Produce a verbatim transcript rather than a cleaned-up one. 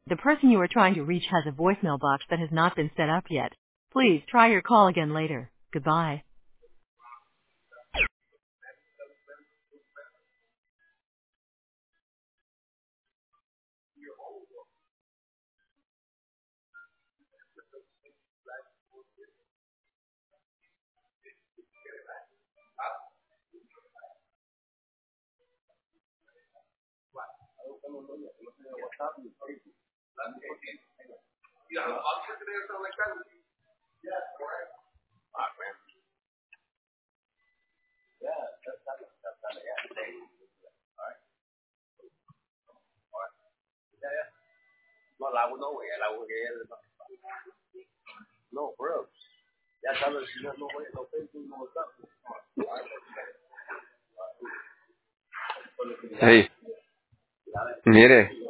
The person you are trying to reach has a voicemail box that has not been set up yet. Please try your call again later. Goodbye. No, el agua no, güey, el agua que es... No, bro. Ya sabes, si no, no voy a no no Hey, mire.